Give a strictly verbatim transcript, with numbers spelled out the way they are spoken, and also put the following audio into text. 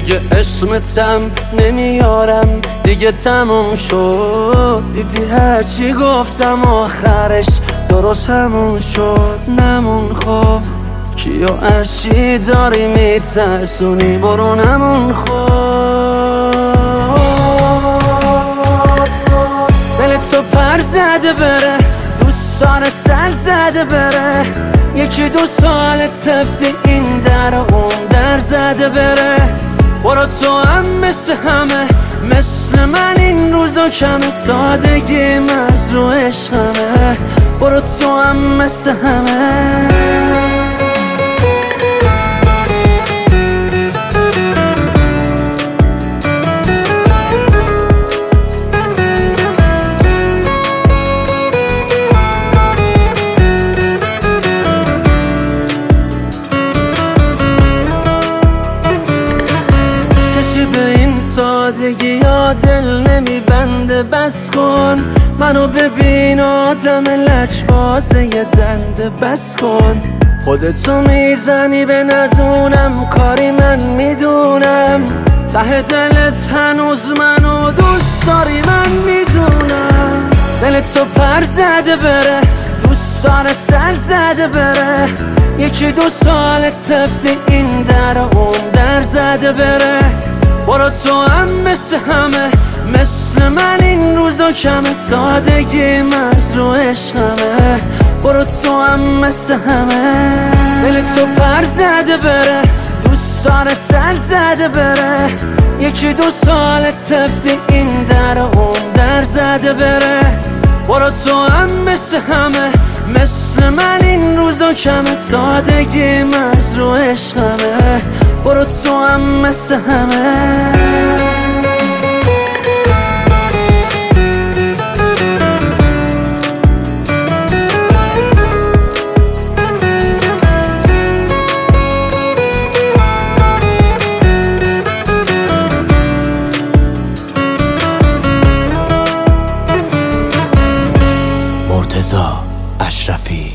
دیگه اسمتم نمیارم، دیگه تموم شد. دیدی هرچی گفتم آخرش درست همون شد. نمون خب کیو اشی داری میترسونی، برو نمون خب. دلت تو پر زده بره، دوستان سر زده بره، یکی دو سال طبی این در اون در زده بره. برو تو هم مثل همه، مثل من این روزا کمه، سادگی مرز رو عشقمه. برو تو هم مثل همه. به این سادگی یا دل نمیبنده، بس کن منو ببین آدم لجبازه یه دنده. بس کن خودتو میزنی به ندونم، کاری من میدونم. ته دلت هنوز منو دوست داری من میدونم. دلت تو پر زده بره، دوستان سر زده بره، یکی دو سال طفلی این در اون در زده بره. برو تو هم مثل همه، مثل من این روزا کمه، سادگی مرز رو عشقمه. برو تو هم مثل همه. دلت تو پر زده بره، دوستان سر زده بره، یکی دو سال طفلی این در اون در زده بره. برو تو هم مثل همه، مثل من این روزا کمه، سادگی مرز رو عشقمه. برو تو هم مثل همه. مرتضی اشرفی.